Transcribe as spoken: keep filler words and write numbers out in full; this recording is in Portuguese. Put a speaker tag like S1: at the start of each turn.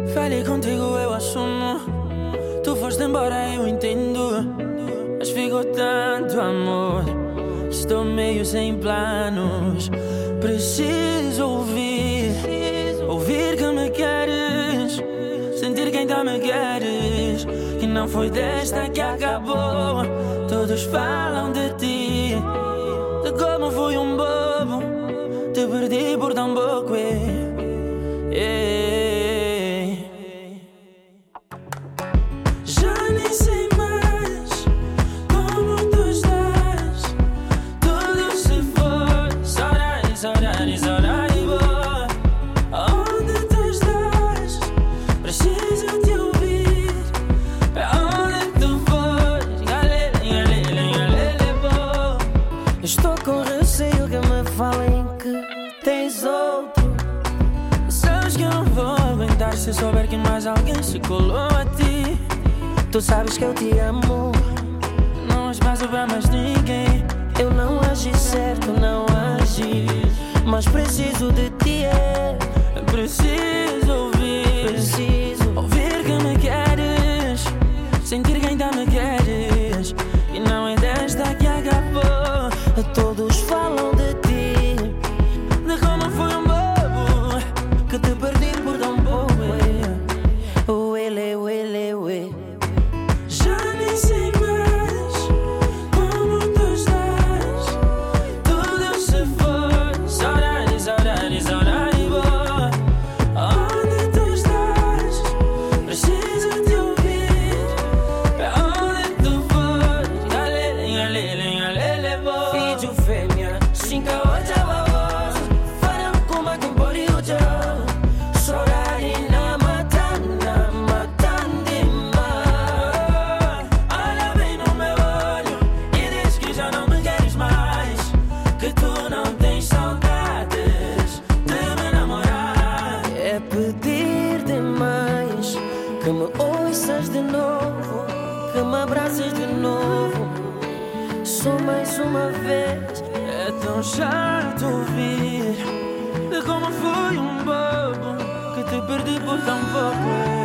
S1: Falei contigo, eu assumo. Tu foste embora, eu entendo. Mas ficou tanto amor. Estou meio sem planos. Preciso ouvir, ouvir que me queres, sentir que ainda me queres, que não foi desta que acabou. Todos falam de ti, de como fui um bobo, te perdi por tão pouco. eh, eh. Já nem sei mais como tu estás. Tudo se foi, saudade, saudade, saudade boa. Onde tu estás? Preciso te ouvir. Pra onde tu foste? Galele, galele, galele boa.
S2: Estou com receio que me falem que tens outro.
S1: Sabes que eu não vou aguentar se souber que mais alguém se colou a ti.
S2: Tu sabes que eu te amo.
S1: Não há espaço pra mais ninguém.
S2: Eu não agi certo, não agi, mas preciso de ti, é.
S1: Preciso ouvir,
S2: Preciso
S1: ouvir que me queres, sentir que ainda me queres, e não é desta que acabou.
S2: Todos falam de ti,
S1: De como fui um bobo,
S2: que te perdi por tão pouco, é. O ele, o ele, o ele.
S1: já nem sei mais como tu estás. Tudo se foi, saudade, saudade, saudade boa. Onde tu estás? Preciso te ouvir. Pra onde tu foste? Galele, galele, galele boa.
S2: Filho fêmea, cinca ocha babos, farão kuma kumbori ujo. Sorari na matana, matandima.
S1: Olha bem no meu olho e diz que já não me queres mais, que tu não tens saudades de me namorar.
S2: É pedir demais que me ouças de novo, que me abraces de novo. Só mais uma vez.
S1: É tão chato ouvir de como fui um bobo, que te perdi por tão pouco.